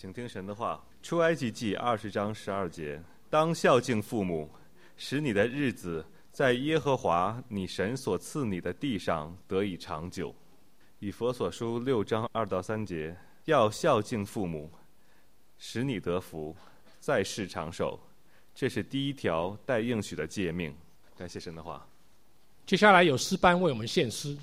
请听神的话。出埃及记20章12节，当孝敬父母，使你的日子在耶和华你神所赐你的地上得以长久。以弗所书6章2到3节，要孝敬父母，使你得福，在世长寿。这是第一条带应许的诫命。感谢神的话。 接下来有诗班为我们献诗。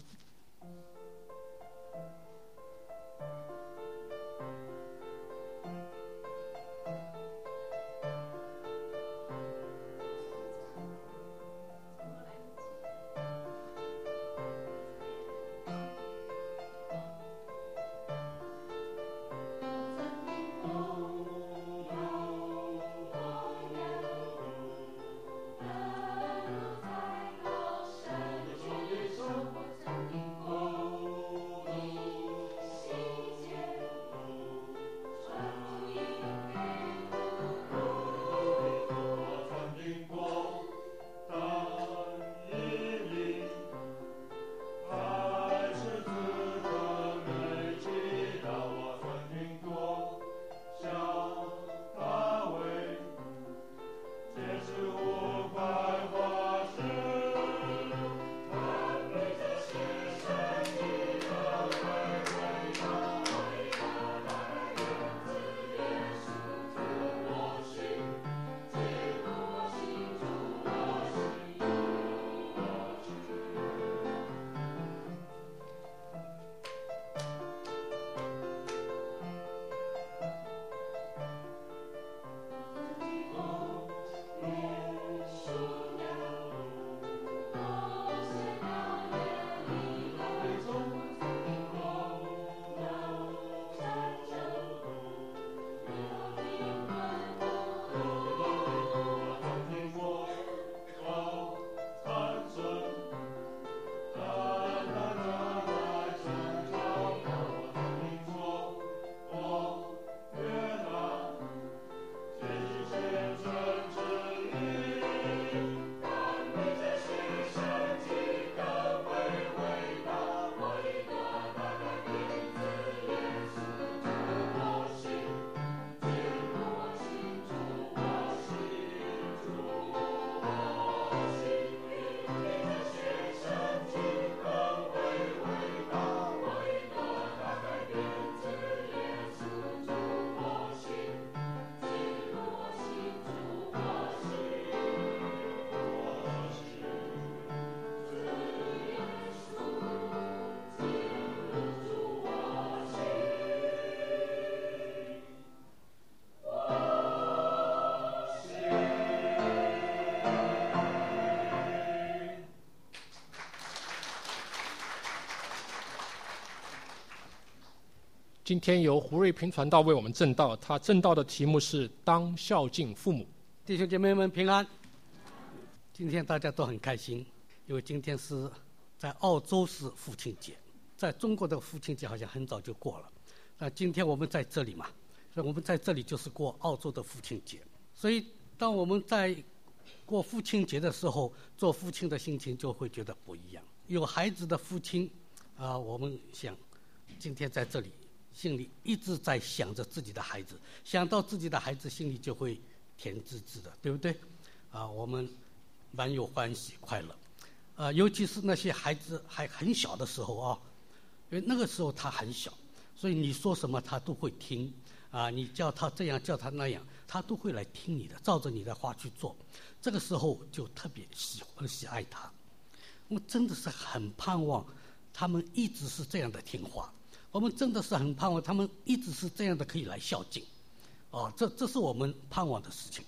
今天由胡瑞平传道为我们证道，他证道的题目是当孝敬父母。 弟兄姐妹们平安。今天大家都很开心，因为今天是在澳洲是父亲节，在中国的父亲节好像很早就过了，那今天我们在这里嘛，所以我们在这里就是过澳洲的父亲节。所以当我们在过父亲节的时候，做父亲的心情就会觉得不一样。有孩子的父亲我们想今天在这里心里一直在想着自己的孩子，想到自己的孩子心里就会甜滋滋的，对不对？我们蛮有欢喜快乐。尤其是那些孩子还很小的时候因为那个时候他很小，所以你说什么他都会听你叫他这样叫他那样，他都会来听你的，照着你的话去做。这个时候就特别喜爱他。我们真的是很盼望他们一直是这样的听话，我们真的是很盼望他们一直是这样的可以来孝敬这是我们盼望的事情。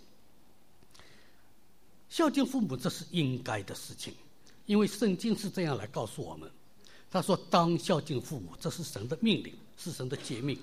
孝敬父母这是应该的事情，因为圣经是这样来告诉我们，他说当孝敬父母，这是神的命令，是神的诫命。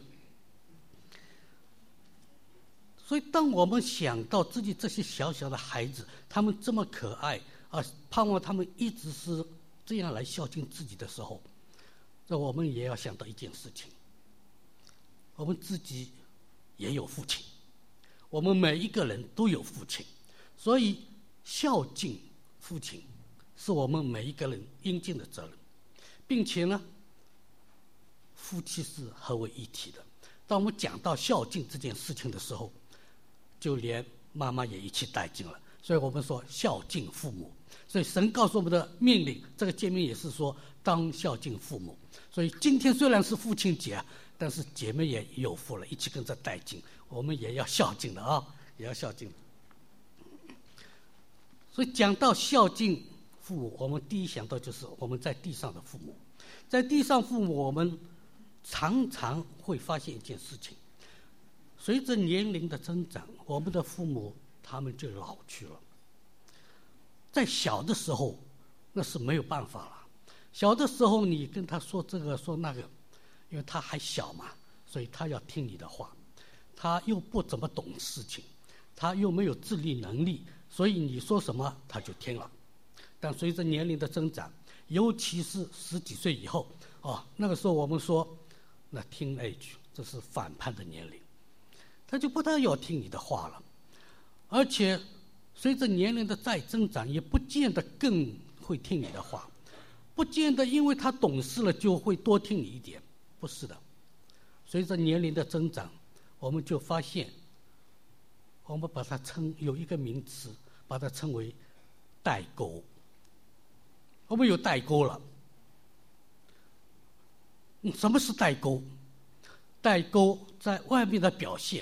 所以当我们想到自己这些小小的孩子，他们这么可爱盼望他们一直是这样来孝敬自己的时候，这我们也要想到一件事情，我们自己也有父亲，我们每一个人都有父亲，所以孝敬父亲是我们每一个人应尽的责任，并且呢，夫妻是合为一体的。 当我们讲到孝敬这件事情的时候，就连妈妈也一起带进了。所以我们说孝敬父母。所以神告诉我们的命令，这个诫命也是说当孝敬父母。所以今天虽然是父亲节，但是姐妹也有福了，一起跟着带进，我们也要孝敬的啊，也要孝敬。所以讲到孝敬父母，我们第一想到就是我们在地上的父母。在地上父母，我们常常会发现一件事情，随着年龄的增长，我们的父母他们就老去了。在小的时候那是没有办法了，小的时候你跟他说这个说那个，因为他还小嘛，所以他要听你的话，他又不怎么懂事情，他又没有自理能力，所以你说什么他就听了。但随着年龄的增长，尤其是10几岁以后，那个时候我们说那 teenage 这是反叛的年龄，他就不太要听你的话了。而且随着年龄的再增长，也不见得更会听你的话，不见得因为他懂事了就会多听你一点，不是的。随着年龄的增长，我们就发现，我们把它有一个名词，把它称为代沟。我们有代沟了。什么是代沟？代沟在外面的表现，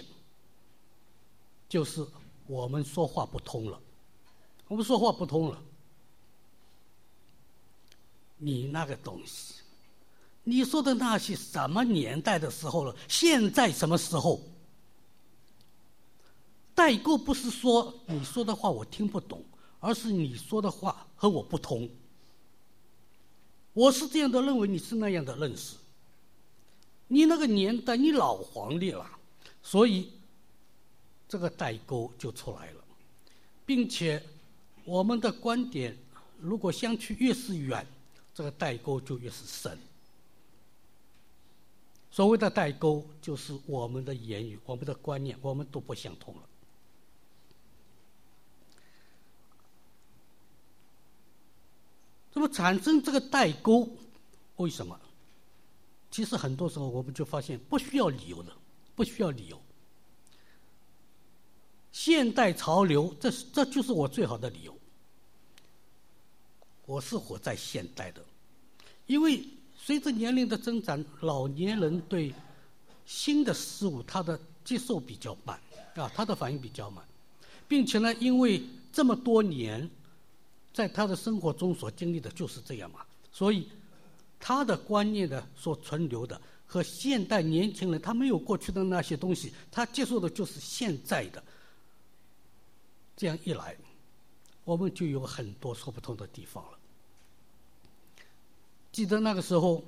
就是我们说话不通了。我们说话不通了。你那个东西，你说的那些什么年代的时候了？现在什么时候？代沟不是说你说的话我听不懂，而是你说的话和我不同。我是这样的认为，你是那样的认识。你那个年代你老黄历了，所以这个代沟就出来了，并且我们的观点如果相去越是远，这个代沟就越是深。所谓的代沟就是我们的言语、我们的观念我们都不相同了。那么产生这个代沟，为什么？其实很多时候我们就发现不需要理由的，不需要理由。现代潮流，这就是我最好的理由。我是活在现代的，因为随着年龄的增长，老年人对新的事物他的接受比较慢他的反应比较慢，并且呢，因为这么多年在他的生活中所经历的就是这样嘛，所以他的观念的所存留的和现代年轻人他没有过去的那些东西，他接受的就是现在的。这样一来，我们就有很多说不通的地方了。记得那个时候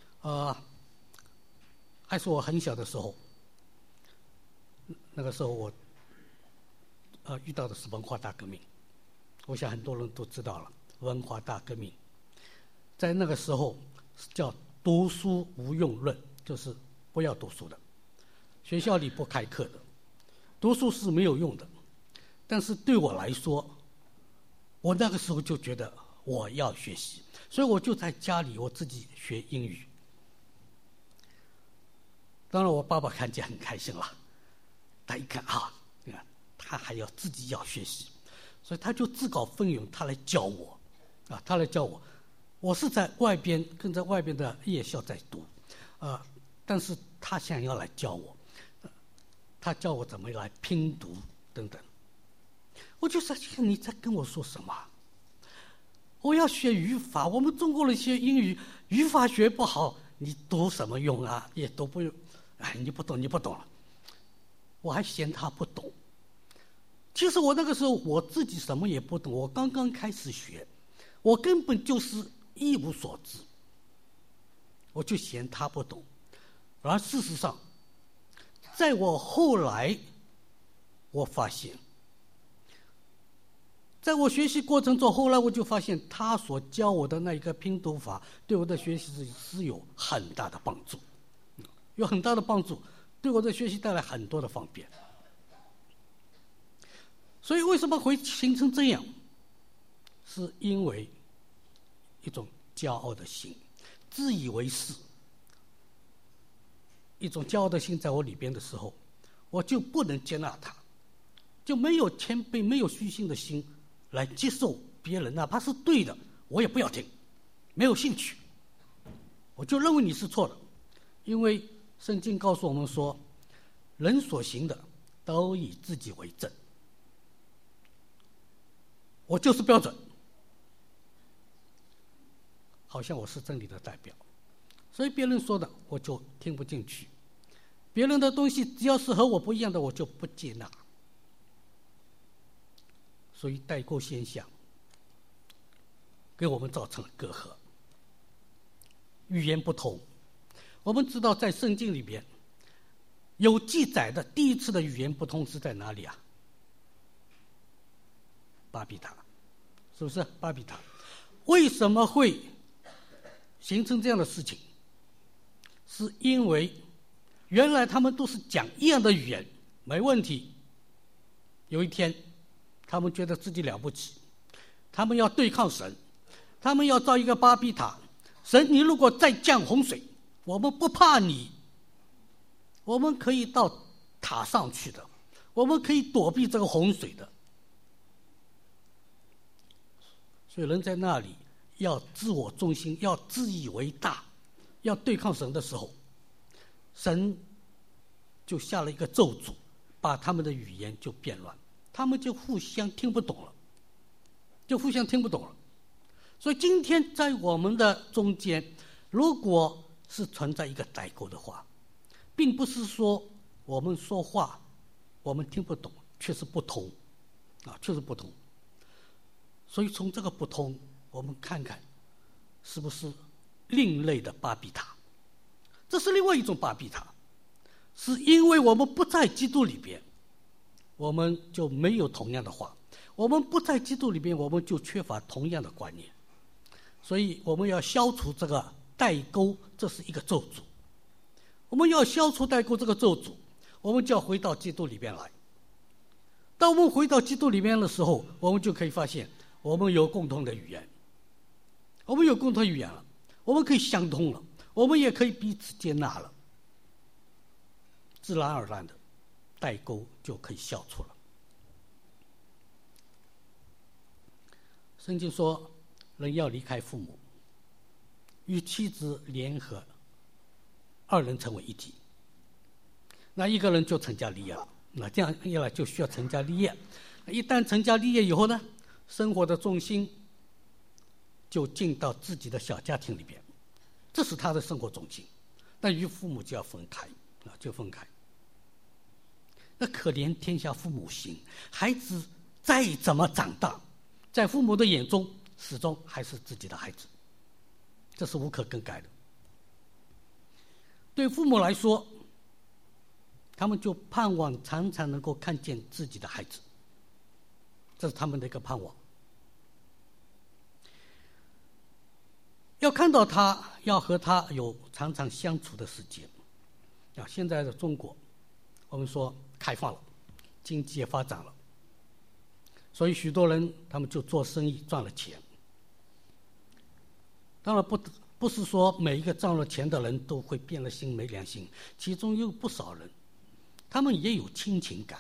还是我很小的时候，那个时候我遇到的是文化大革命，我想很多人都知道了。文化大革命在那个时候叫读书无用论，就是不要读书的，学校里不开课的，读书是没有用的。但是对我来说，我那个时候就觉得我要学习，所以我就在家里我自己学英语。当然我爸爸看见很开心了，他一看你看他还要自己要学习，所以他就自告奋勇，他来教我他来教我。我是在外边跟着外边的夜校在读但是他想要来教我，他教我怎么来拼读等等。我就在想，你在跟我说什么？我要学语法，我们中国人学英语，语法学不好，你读什么用啊？也读不用。你不懂，你不懂了。我还嫌他不懂。其实我那个时候我自己什么也不懂，我刚刚开始学，我根本就是一无所知。我就嫌他不懂。而事实上，在我后来，我发现，在我学习过程中，后来我就发现他所教我的那一个拼读法对我的学习是有很大的帮助，有很大的帮助，对我的学习带来很多的方便。所以为什么会形成这样？是因为一种骄傲的心，自以为是。 一种骄傲的心在我里边的时候，我就不能接纳他，就没有谦卑、没有虚心的心来接受别人，哪怕是对的，我也不要听，没有兴趣，我就认为你是错的，因为圣经告诉我们说，人所行的都以自己为正，我就是标准，好像我是真理的代表，所以别人说的我就听不进去，别人的东西只要是和我不一样的，我就不接纳。所以代沟现象给我们造成了隔阂，语言不同。我们知道在圣经里边有记载的第一次的语言不通是在哪里啊？巴比塔，是不是巴比塔？为什么会形成这样的事情？是因为原来他们都是讲一样的语言，没问题。有一天他们觉得自己了不起，他们要对抗神，他们要造一个巴比塔。神，你如果再降洪水，我们不怕你，我们可以到塔上去的，我们可以躲避这个洪水的。所以人在那里要自我中心，要自以为大，要对抗神的时候，神就下了一个咒诅，把他们的语言就变乱，他们就互相听不懂了，所以今天在我们的中间，如果是存在一个代沟的话，并不是说我们说话我们听不懂，确实不同确实不同。所以从这个不同，我们看看是不是另类的巴比塔。这是另外一种巴比塔，是因为我们不在基督里边，我们就没有同样的话，我们不在基督里边，我们就缺乏同样的观念。所以我们要消除这个代沟，这是一个咒诅。我们要消除代沟这个咒诅，我们就要回到基督里边来。当我们回到基督里面的时候，我们就可以发现我们有共同的语言，我们有共同语言了，我们可以相通了，我们也可以彼此接纳了，自然而然的代沟就可以消除了。圣经说人要离开父母，与妻子联合，二人成为一体。那一个人就成家立业了，那这样一来就需要成家立业。一旦成家立业以后呢，生活的重心就进到自己的小家庭里边，这是他的生活重心。但与父母就要分开就分开。那可怜天下父母心，孩子再怎么长大，在父母的眼中始终还是自己的孩子，这是无可更改的。对父母来说，他们就盼望常常能够看见自己的孩子，这是他们的一个盼望。要看到他，要和他有常常相处的时间。现在的中国，我们说开放了，经济也发展了，所以许多人他们就做生意赚了钱。当然不是说每一个赚了钱的人都会变了心没良心，其中有不少人他们也有亲情感，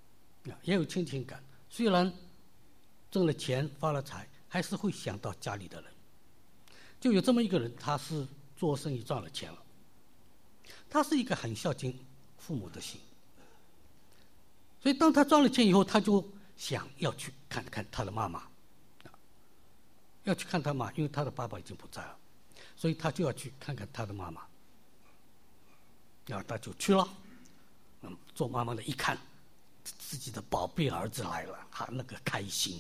虽然挣了钱发了财，还是会想到家里的人。就有这么一个人，他是做生意赚了钱了，他是一个很孝敬父母的心，所以当他赚了钱以后，他就想要去看看他的妈妈，要去看他妈，因为他的爸爸已经不在了，所以他就要去看看他的妈妈。然后他就去了，做妈妈的一看，自己的宝贝儿子来了，那个开心，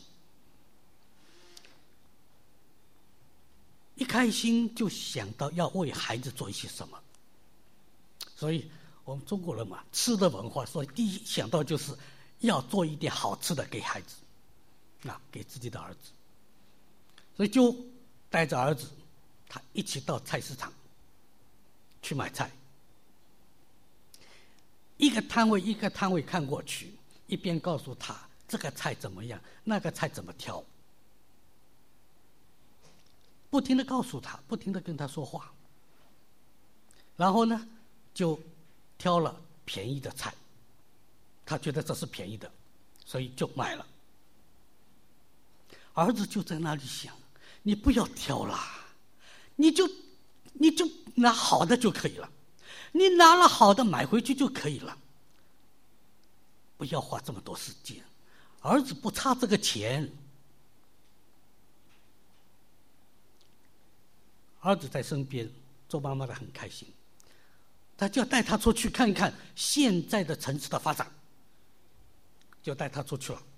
一开心就想到要为孩子做一些什么。所以我们中国人嘛，吃的文化，所以第一想到就是要做一点好吃的给孩子，给自己的儿子。所以就带着儿子，他一起到菜市场去买菜，一个摊位一个摊位看过去，一边告诉他这个菜怎么样，那个菜怎么挑，不停地告诉他，不停地跟他说话。然后呢，就挑了便宜的菜，他觉得这是便宜的，所以就买了。儿子就在那里想，你不要挑啦，你就拿好的就可以了，你拿了好的买回去就可以了，不要花这么多时间，儿子不差这个钱。儿子在身边，做妈妈的很开心，他就要带他出去看看现在的城市的发展，就带他出去了。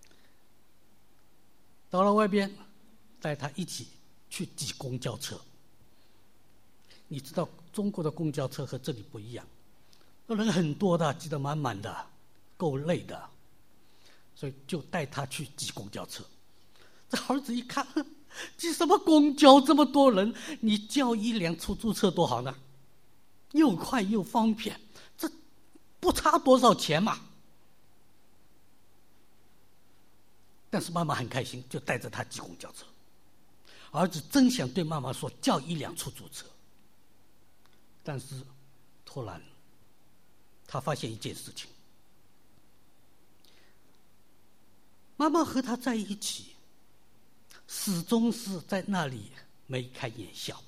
到了外边，带他一起去挤公交车。你知道中国的公交车和这里不一样，人很多的，挤得满满的，够累的，所以就带他去挤公交车。这儿子一看，挤什么公交这么多人，你叫一辆出租车多好呢，又快又方便，这不差多少钱嘛。但是妈妈很开心，就带着他挤公交车。儿子真想对妈妈说叫一辆出租车，但是突然他发现一件事情，妈妈和他在一起始终是在那里眉开眼笑，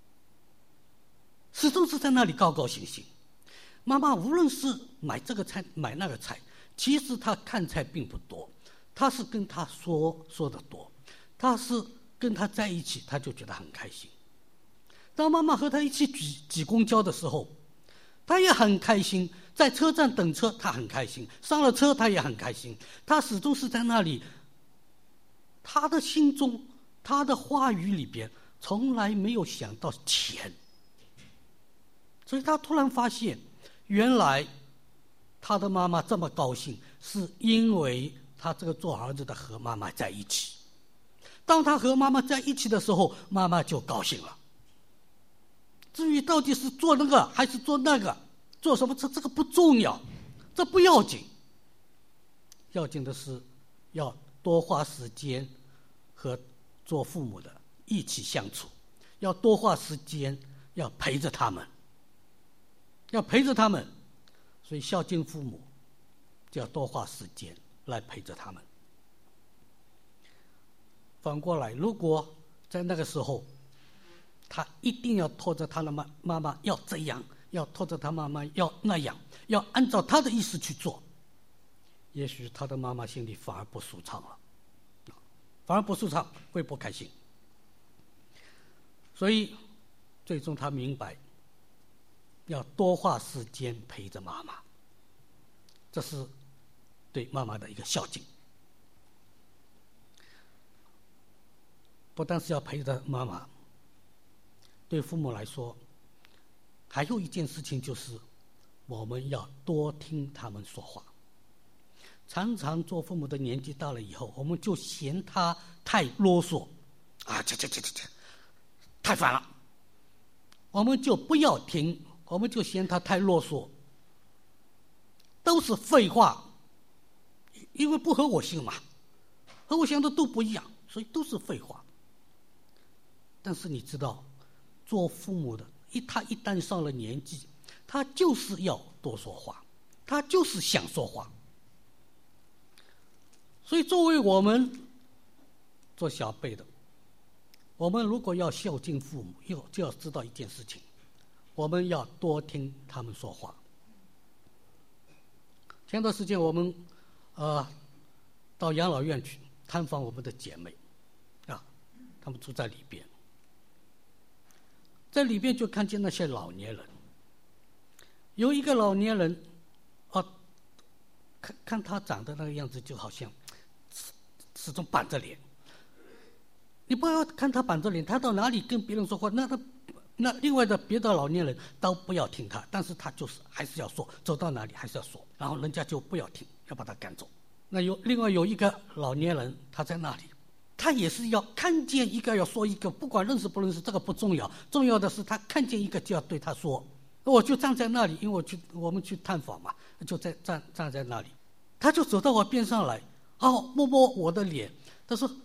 始终是在那里高高兴兴。妈妈无论是买这个菜买那个菜，其实她看菜并不多，她是跟他说的多，她是跟他在一起，他就觉得很开心。当妈妈和他一起挤公交的时候，他也很开心，在车站等车他很开心，上了车他也很开心，他始终是在那里，他的心中，他的话语里边从来没有想到钱。所以他突然发现，原来他的妈妈这么高兴，是因为他这个做儿子的和妈妈在一起。当他和妈妈在一起的时候，妈妈就高兴了。至于到底是做那个还是做那个，做什么这个不重要，这不要紧。要紧的是要多花时间和做父母的一起相处，要多花时间，要陪着他们，要陪着他们。所以孝敬父母就要多花时间来陪着他们。反过来，如果在那个时候他一定要拖着他的妈妈要这样，要拖着他妈妈要那样，要按照他的意思去做，也许他的妈妈心里反而不舒畅了，反而不舒畅，会不开心。所以最终他明白要多花时间陪着妈妈，这是对妈妈的一个孝敬。不但是要陪着妈妈，对父母来说，还有一件事情就是我们要多听他们说话。常常做父母的年纪大了以后，我们就嫌他太啰嗦，这太烦了，我们就不要听，我们就嫌他太啰嗦，都是废话，因为不合我心嘛，和我想的都不一样，所以都是废话。但是你知道，做父母的他一旦上了年纪，他就是要多说话，他就是想说话。所以作为我们做小辈的，我们如果要孝敬父母，就要知道一件事情，我们要多听他们说话。前段时间我们到养老院去探访我们的姐妹他们住在里边，在里边就看见那些老年人，有一个老年人看他长得那个样子，就好像始终板着脸。你不要看他板着脸，他到哪里跟别人说话，那另外的别的老年人都不要听他，但是他就是还是要说，走到哪里还是要说，然后人家就不要听，要把他赶走。那另外有一个老年人，他在那里，他也是要看见一个要说一个，不管认识不认识，这个不重要，重要的是他看见一个就要对他说。我就站在那里，因为我们去探访嘛，就站在那里，他就走到我边上来，摸摸我的脸，他说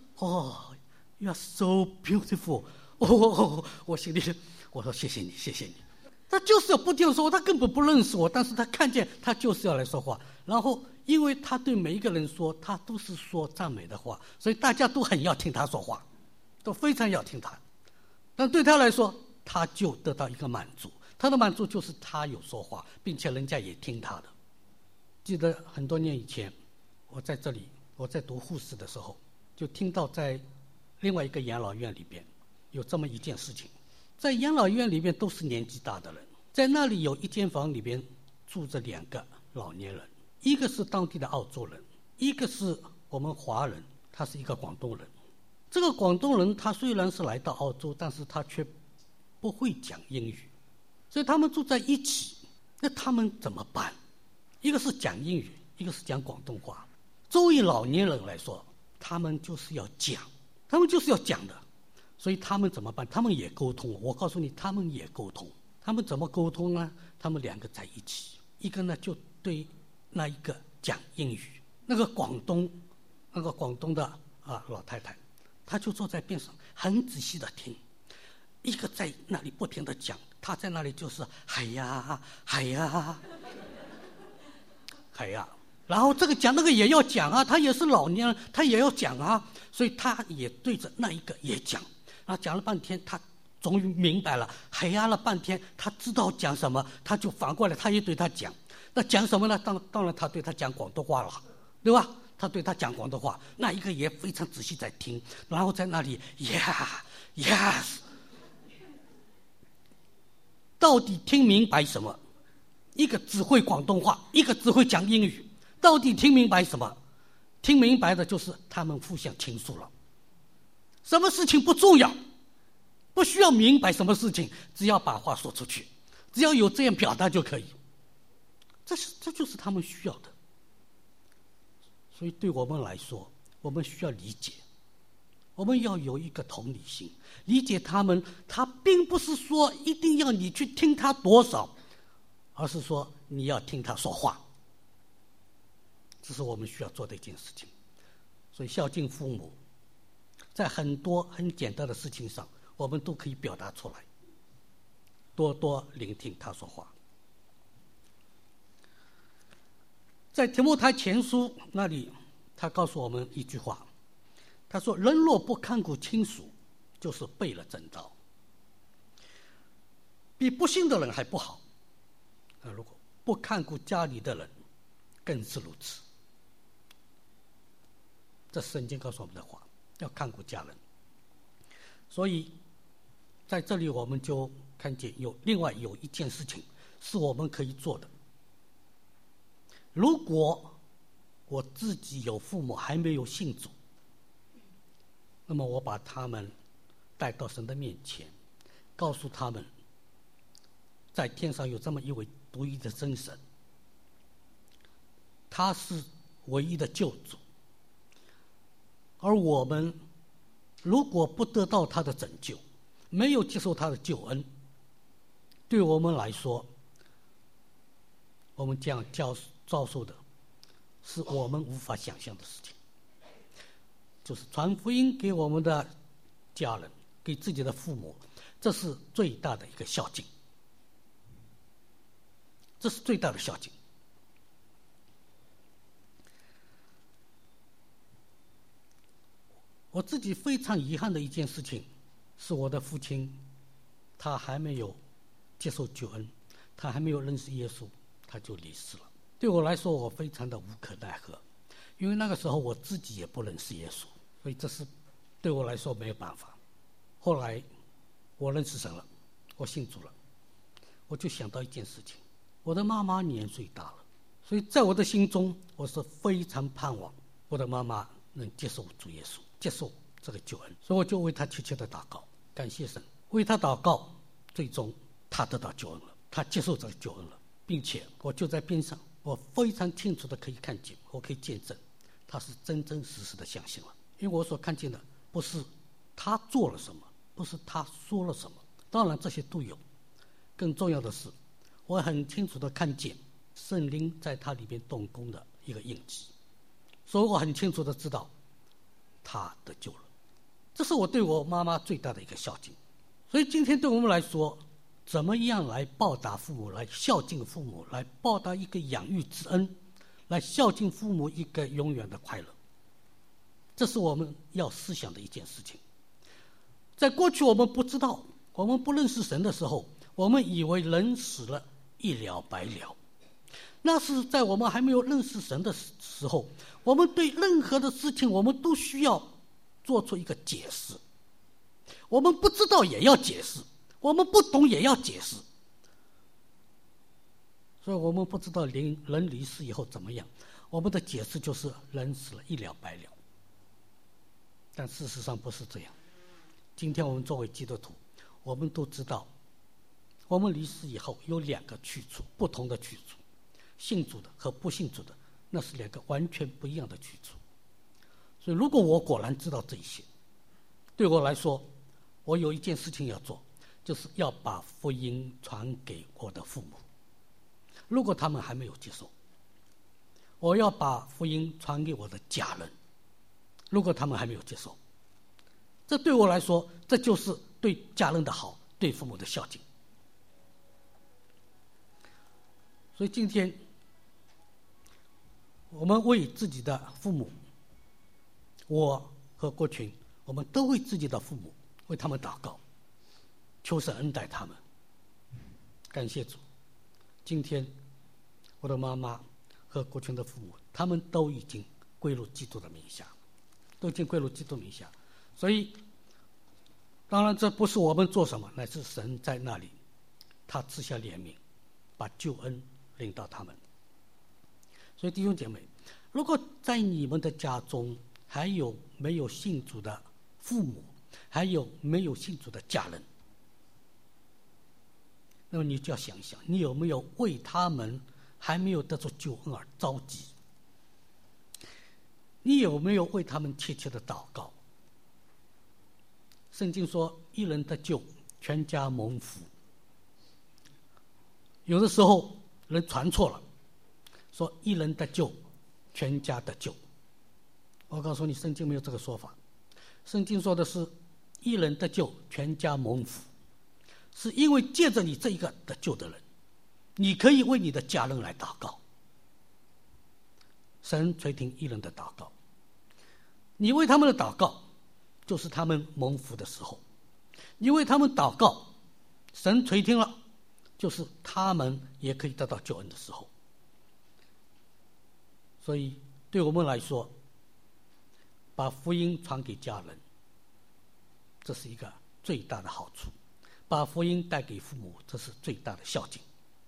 ：“You are so beautiful。”我心里我说谢谢你。 他就是要不停说话，他根本不认识我，但是他看见他就是要来说话。然后因为他对每一个人说，他都是说赞美的话，所以大家都很要听他说话，都非常要听他。但对他来说，他就得到一个满足，他的满足就是他有说话，并且人家也听他的。记得很多年以前，我在这里，我在读护士的时候，就听到在另外一个养老院里边有这么一件事情。在养老院里面都是年纪大的人，在那里有一间房里边住着2个老年人，一个是当地的澳洲人，一个是我们华人，他是一个广东人。这个广东人他虽然是来到澳洲，但是他却不会讲英语，所以他们住在一起，那他们怎么办？一个是讲英语，一个是讲广东话。作为老年人来说，他们就是要讲，他们就是要讲的。所以他们怎么办？他们也沟通。我告诉你，他们也沟通。他们怎么沟通呢？他们2个在一起，一个呢就对那一个讲英语，那个广东的老太太，她就坐在边上，很仔细的听。一个在那里不停的讲，她在那里就是海呀海呀海呀。然后这个讲那个也要讲啊，他也是老年人，他也要讲啊，所以他也对着那一个也讲。然后讲了半天，他终于明白了，海呀了半天，他知道讲什么，他就反过来，他也对他讲。那讲什么呢？当然他对他讲广东话了，对吧？他对他讲广东话，那一个也非常仔细在听，然后在那里 yes， 到底听明白什么？一个只会广东话，一个只会讲英语，到底听明白什么？听明白的就是他们互相倾诉了。什么事情不重要，不需要明白什么事情，只要把话说出去，只要有这样表达就可以。这就是他们需要的。所以对我们来说，我们需要理解，我们要有一个同理心，理解他们。他并不是说一定要你去听他多少，而是说你要听他说话。这是我们需要做的一件事情。所以孝敬父母，在很多很简单的事情上，我们都可以表达出来，多多聆听他说话。在提摩太前书那里，他告诉我们一句话，他说：人若不看顾亲属，就是背了真道，比不信的人还不好。如果不看顾家里的人，更是如此。这圣经告诉我们的话，要看顾家人。所以在这里我们就看见另外有一件事情是我们可以做的。如果我自己有父母还没有信主，那么我把他们带到神的面前，告诉他们，在天上有这么一位独一的真神，他是唯一的救主。而我们如果不得到他的拯救，没有接受他的救恩，对我们来说，我们将遭受的是我们无法想象的事情，就是传福音给我们的家人，给自己的父母，这是最大的一个孝敬，这是最大的孝敬。我自己非常遗憾的一件事情，是我的父亲，他还没有接受救恩，他还没有认识耶稣，他就离世了。对我来说，我非常的无可奈何，因为那个时候我自己也不认识耶稣，所以这是对我来说没有办法。后来我认识神了，我信主了，我就想到一件事情，我的妈妈年岁大了，所以在我的心中，我是非常盼望我的妈妈能接受主耶稣，接受这个救恩，所以我就为她切切的祷告，感谢神，为她祷告，最终她得到救恩了，她接受这个救恩了，并且我就在边上，我非常清楚的可以看见，我可以见证，她是真真实实的相信了。因为我所看见的不是她做了什么，不是她说了什么，当然这些都有，更重要的是，我很清楚的看见圣灵在她里边动工的一个印记，所以我很清楚的知道她得救了。这是我对我妈妈最大的一个孝敬。所以今天对我们来说， 怎么样来报答父母，来孝敬父母，来报答一个养育之恩，来孝敬父母一个永远的快乐。这是我们要思想的一件事情。在过去我们不知道，我们不认识神的时候，我们以为人死了一了百了。那是在我们还没有认识神的时候，我们对任何的事情我们都需要做出一个解释。我们不知道也要解释，我们不懂也要解释。所以我们不知道人离世以后怎么样，我们的解释就是人死了一了百了。但事实上不是这样。今天我们作为基督徒，我们都知道，我们离世以后有两个去处，不同的去处。信主的和不信主的，那是两个完全不一样的去处。所以如果我果然知道这一些，对我来说，我有一件事情要做，就是要把福音传给我的父母。如果他们还没有接受，我要把福音传给我的家人。如果他们还没有接受，这对我来说，这就是对家人的好，对父母的孝敬。所以今天我们为自己的父母，我和郭群，我们都为自己的父母，为他们祷告，求神恩待他们。感谢主，今天我的妈妈和郭群的父母，他们都已经归入基督的名下，所以当然这不是我们做什么，乃是神在那里，他赐下怜悯，把救恩领到他们。所以弟兄姐妹，如果在你们的家中还有没有信主的父母，还有没有信主的家人，那么你就要想想，你有没有为他们还没有得着救恩而着急？你有没有为他们切切的祷告？圣经说，一人得救，全家蒙福。有的时候人传错了，说一人得救，全家得救。我告诉你，圣经没有这个说法。圣经说的是一人得救，全家蒙福，是因为借着你这一个得救的人，你可以为你的家人来祷告，神垂听一人的祷告。你为他们的祷告，就是他们蒙福的时候；你为他们祷告，神垂听了，就是他们也可以得到救恩的时候。所以对我们来说，把福音传给家人，这是一个最大的好处；把福音带给父母，这是最大的孝敬。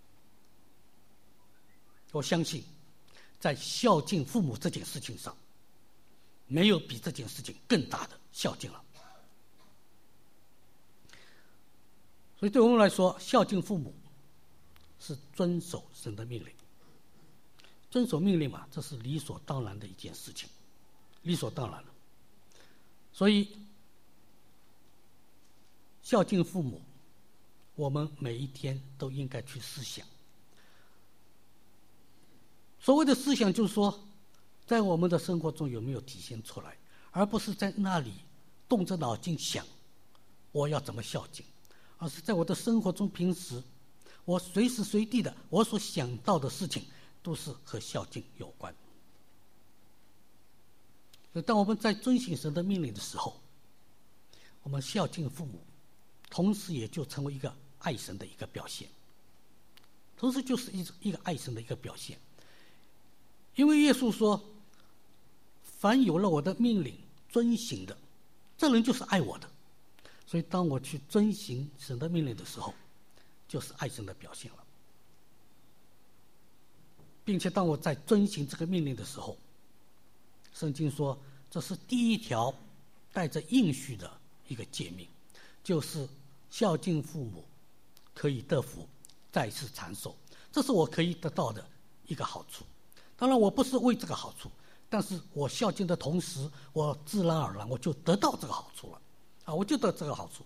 我相信，在孝敬父母这件事情上，没有比这件事情更大的孝敬了。所以对我们来说，孝敬父母是遵守神的命令。遵守命令嘛，这是理所当然的一件事情，理所当然了。所以孝敬父母，我们每一天都应该去思想。所谓的思想，就是说在我们的生活中有没有体现出来，而不是在那里动着脑筋想我要怎么孝敬，而是在我的生活中，平时我随时随地的我所想到的事情都是和孝敬有关。所以当我们在遵行神的命令的时候，我们孝敬父母，同时也就成为一个爱神的一个表现，同时就是一个爱神的一个表现。因为耶稣说，凡有了我的命令遵行的，这人就是爱我的。所以当我去遵行神的命令的时候，就是爱神的表现了。并且当我在遵行这个命令的时候，圣经说这是第一条带着应许的一个诫命，就是孝敬父母可以得福，再次长寿，这是我可以得到的一个好处。当然我不是为这个好处，但是我孝敬的同时，我自然而然我就得到这个好处了，我就得这个好处。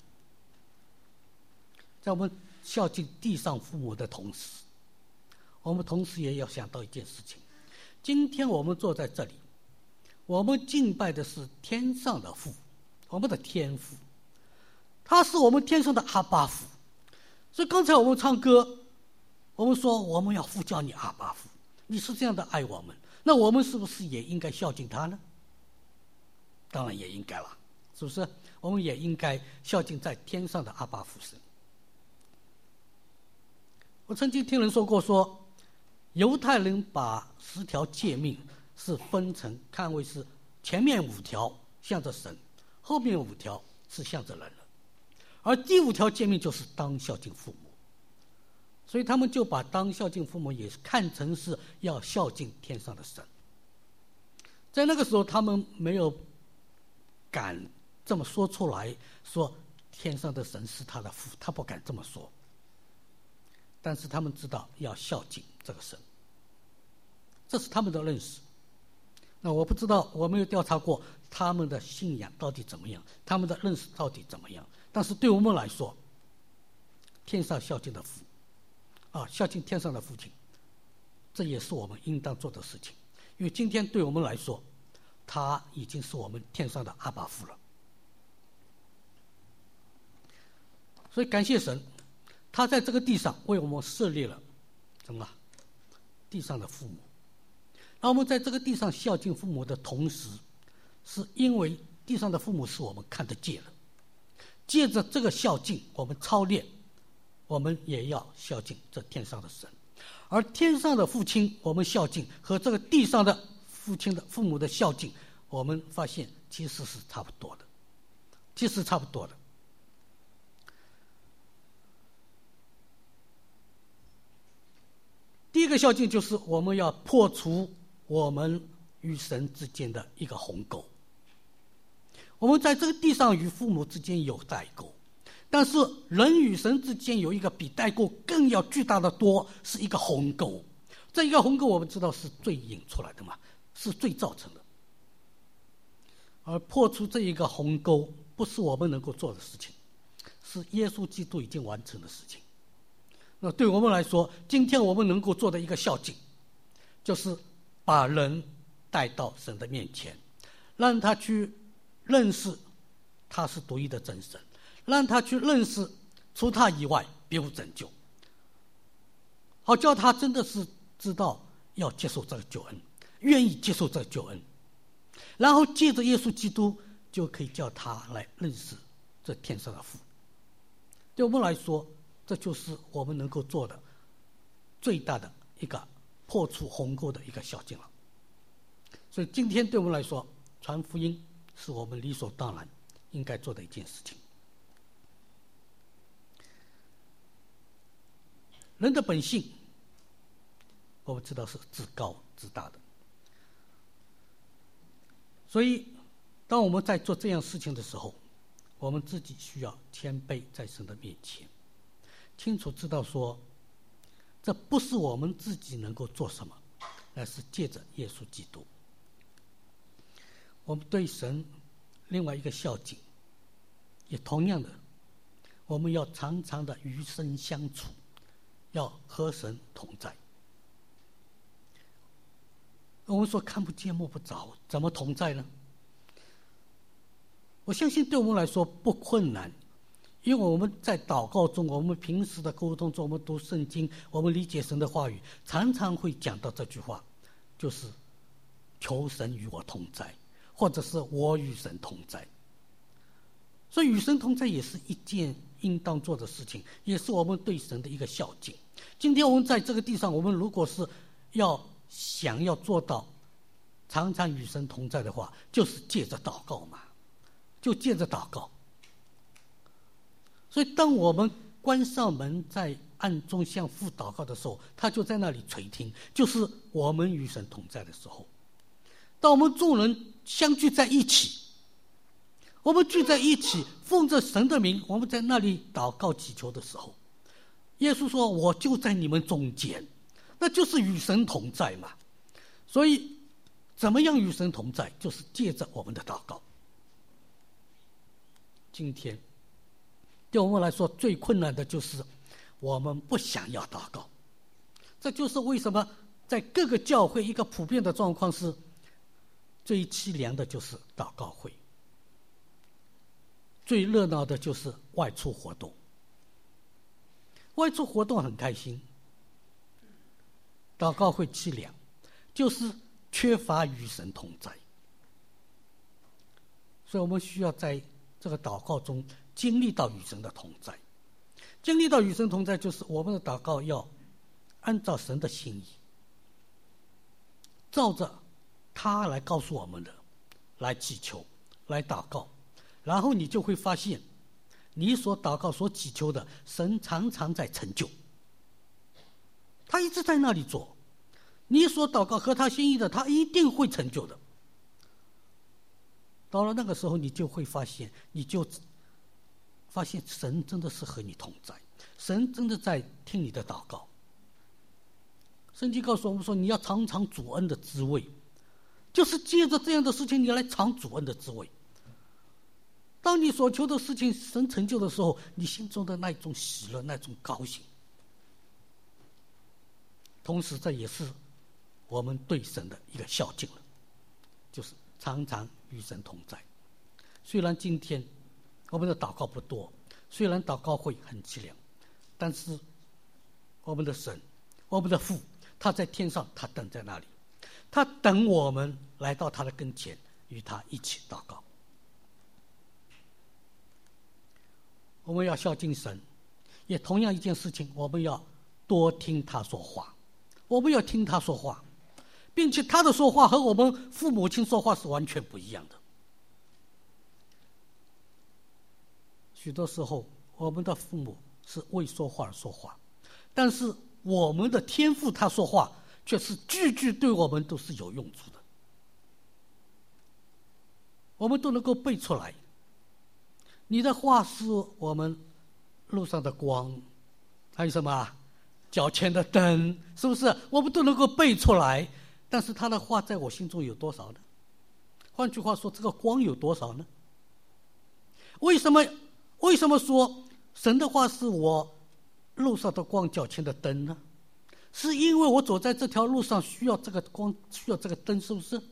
在我们孝敬地上父母的同时，我们同时也要想到一件事情，今天我们坐在这里，我们敬拜的是天上的父，我们的天父，他是我们天上的阿爸父， 所以刚才我们唱歌，我们说我们要呼叫你阿爸父，你是这样的爱我们，那我们是不是也应该孝敬他呢？当然也应该了，是不是？我们也应该孝敬在天上的阿爸父神。我曾经听人说过，说犹太人把10条诫命是分成看为是前面5条向着神，后面5条是向着人了，而第5条诫命就是当孝敬父母，所以他们就把当孝敬父母也看成是要孝敬天上的神。在那个时候他们没有敢这么说出来，说天上的神是他的父，他不敢这么说，但是他们知道要孝敬这个神，这是他们的认识。那我不知道，我没有调查过他们的信仰到底怎么样，他们的认识到底怎么样，但是对我们来说，天上孝敬的父孝敬天上的父亲，这也是我们应当做的事情。因为今天对我们来说，他已经是我们天上的阿爸父了。所以感谢神，他在这个地上为我们设立了什么？地上的父母。那我们在这个地上孝敬父母的同时，是因为地上的父母是我们看得见的，借着这个孝敬，我们操练，我们也要孝敬这天上的神。而天上的父亲我们孝敬，和这个地上的父母的孝敬，我们发现其实是差不多的，第一个孝敬就是我们要破除我们与神之间的一个鸿沟。我们在这个地上与父母之间有代沟，但是人与神之间有一个比代沟更要巨大的多，是一个鸿沟。这一个鸿沟我们知道是罪引出来的嘛，是罪造成的。而破除这一个鸿沟不是我们能够做的事情，是耶稣基督已经完成的事情。那对我们来说，今天我们能够做的一个孝敬，就是把人带到神的面前，让他去认识他是独一的真神，让他去认识除他以外别无拯救，好叫他真的是知道要接受这个救恩，愿意接受这个救恩，然后借着耶稣基督就可以叫他来认识这天上的父。对我们来说，这就是我们能够做的最大的一个破除鸿沟的一个孝敬了。所以今天对我们来说，传福音是我们理所当然应该做的一件事情。人的本性我们知道是自高自大的，所以当我们在做这样事情的时候，我们自己需要谦卑在神的面前，清楚知道说，这不是我们自己能够做什么，而是借着耶稣基督。我们对神另外一个孝敬，也同样的，我们要常常的与神相处，要和神同在。我们说看不见摸不着，怎么同在呢？我相信对我们来说不困难，因为我们在祷告中，我们平时的沟通中，我们读圣经，我们理解神的话语，常常会讲到这句话，就是求神与我同在，或者是我与神同在。所以与神同在也是一件应当做的事情，也是我们对神的一个孝敬。今天我们在这个地上，我们如果是想要做到常常与神同在的话，就是借着祷告嘛，就借着祷告。所以当我们关上门在暗中向父祷告的时候，他就在那里垂听，就是我们与神同在的时候。当我们众人相聚在一起，我们聚在一起奉着神的名，我们在那里祷告祈求的时候，耶稣说我就在你们中间，那就是与神同在嘛。所以怎么样与神同在，就是借着我们的祷告。今天对我们来说最困难的就是我们不想要祷告，这就是为什么在各个教会一个普遍的状况是，最凄凉的就是祷告会，最热闹的就是外出活动。 外出活动很开心，祷告会凄凉，就是缺乏与神同在。所以我们需要在这个祷告中经历到与神的同在。经历到与神同在，就是我们的祷告要按照神的心意，照着他来告诉我们的来祈求，来祷告，然后你就会发现你所祷告所祈求的，神常常在成就，他一直在那里做。你所祷告合他心意的，他一定会成就的。到了那个时候，你就会发现，神真的是和你同在，神真的在听你的祷告。圣经告诉我们说，你要尝尝主恩的滋味，就是借着这样的事情，你来尝主恩的滋味。当你所求的事情神成就的时候，你心中的那种喜乐，那种高兴。同时，这也是我们对神的一个孝敬了，就是常常与神同在。虽然今天我们的祷告不多，虽然祷告会很凄凉，但是我们的神，我们的父，他在天上，他等在那里，他等我们来到他的跟前，与他一起祷告。我们要孝敬神，也同样一件事情，我们要多听他说话。我们要听他说话，并且他的说话和我们父母亲说话是完全不一样的。许多时候，我们的父母是为说话而说话，但是我们的天父他说话却是句句对我们都是有用处的，我们都能够背出来。你的话是我们路上的光，还有什么脚前的灯，是不是我们都能够背出来？但是他的话在我心中有多少呢？换句话说，这个光有多少呢？为什么说神的话是我路上的光，脚前的灯呢？是因为我走在这条路上需要这个光，需要这个灯，是不是？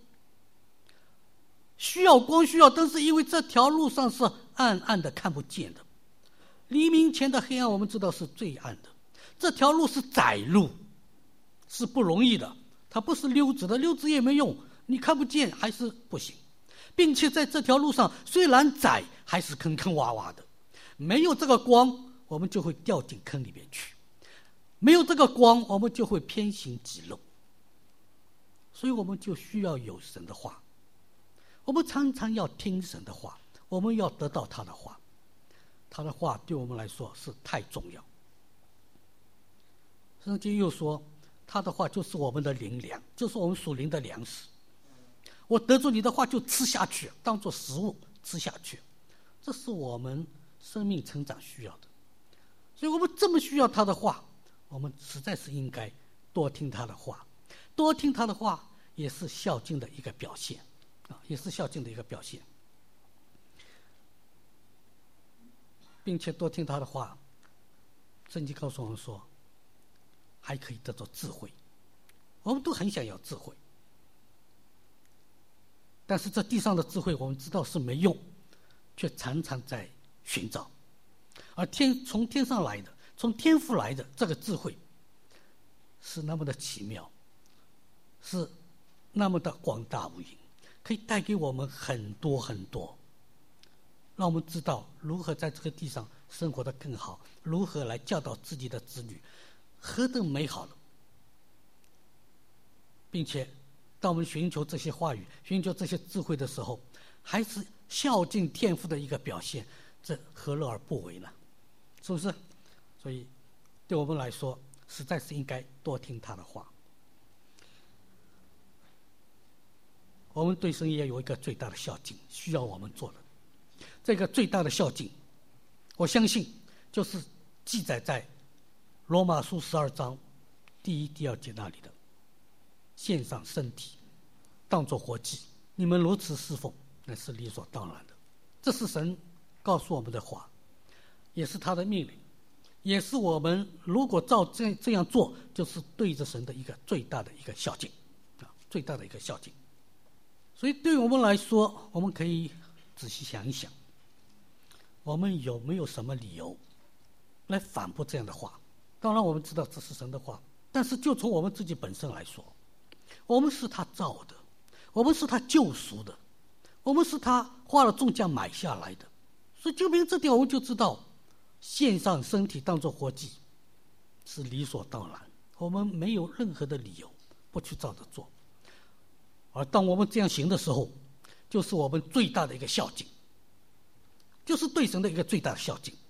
需要光，需要灯，是因为这条路上是暗暗的，看不见的。黎明前的黑暗，我们知道是最暗的。这条路是窄路，是不容易的，它不是溜直的，溜直也没用，你看不见还是不行。并且在这条路上虽然窄，还是坑坑洼洼的，没有这个光，我们就会掉进坑里面去，没有这个光，我们就会偏行己路。所以我们就需要有神的话，我们常常要听神的话，我们要得到他的话，他的话对我们来说是太重要。圣经又说，他的话就是我们的灵粮，就是我们属灵的粮食。我得着你的话就吃下去，当作食物吃下去，这是我们生命成长需要的。所以我们这么需要他的话，我们实在是应该多听他的话。多听他的话也是孝敬的一个表现，也是孝敬的一个表现。并且多听他的话，圣经告诉我们说，还可以得到智慧。我们都很想要智慧，但是这地上的智慧我们知道是没用，却常常在寻找。而从天上来的，从天父来的这个智慧是那么的奇妙，是那么的广大无垠，可以带给我们很多很多，让我们知道如何在这个地上生活得更好，如何来教导自己的子女，何等美好了。并且当我们寻求这些话语，寻求这些智慧的时候，还是孝敬天父的一个表现，这何乐而不为呢？是不是？所以对我们来说，实在是应该多听他的话。我们对神也有一个最大的孝敬，需要我们做的。这个最大的孝敬，我相信就是记载在罗马书12章第1、第2节那里的，献上身体当作活祭，你们如此侍奉，那是理所当然的。这是神告诉我们的话，也是他的命令，也是我们如果照这样做，就是对着神的一个最大的一个孝敬，最大的一个孝敬。所以对我们来说，我们可以仔细想一想，我们有没有什么理由来反驳这样的话？ 当然我们知道这是神的话，但是就从我们自己本身来说，我们是他造的，我们是他救赎的，我们是他花了重价买下来的。所以就凭这点我们就知道，献上身体当作活祭是理所当然，我们没有任何的理由不去照着做。而当我们这样行的时候，就是我们最大的一个孝敬，就是对神的一个最大的孝敬。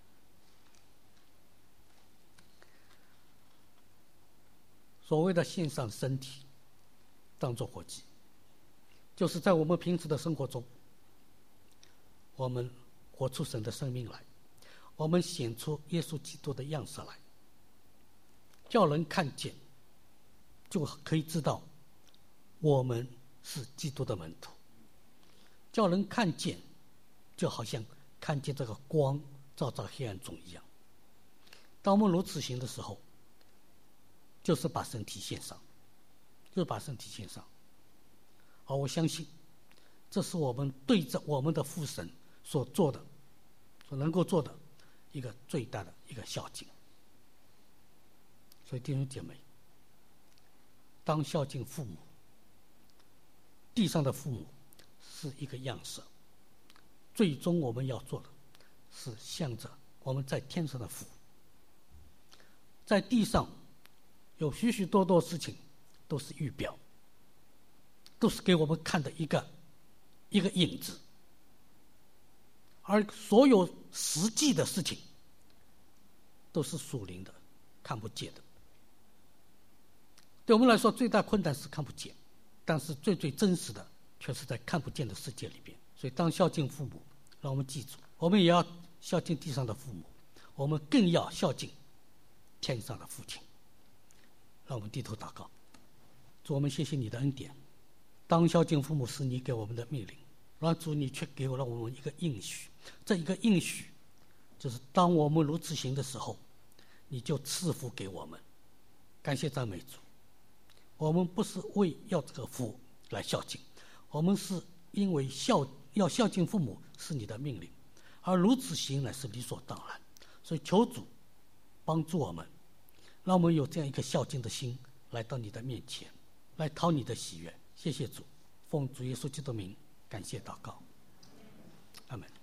所谓的献上身体当作活祭，就是在我们平时的生活中，我们活出神的生命来，我们显出耶稣基督的样式来，叫人看见，就可以知道我们是基督的门徒。叫人看见，就好像看见这个光照在黑暗中一样。当我们如此行的时候，就是把身体献上，就是把身体献上。而我相信，这是我们对着我们的父神所做的，所能够做的一个最大的一个孝敬。所以弟兄姐妹，当孝敬父母，地上的父母是一个样式，最终我们要做的是向着我们在天上的父。在地上有许许多多事情都是预表，都是给我们看的一个影子，而所有实际的事情都是属灵的，看不见的。对我们来说，最大困难是看不见，但是最真实的却是在看不见的世界里边。所以当孝敬父母，让我们记住，我们也要孝敬地上的父母，我们更要孝敬天上的父亲。让我们低头祷告。主，我们谢谢你的恩典，当孝敬父母是你给我们的命令，然后主你却给了我们一个应许，这一个应许就是当我们如此行的时候，你就赐福给我们。感谢赞美主，我们不是为要这个福来孝敬，我们是因为要孝敬父母是你的命令，而如此行乃是理所当然。所以求主帮助我们，让我们有这样一个孝敬的心来到你的面前，来讨你的喜悦。谢谢主，奉主耶稣基督的名感谢祷告，阿们。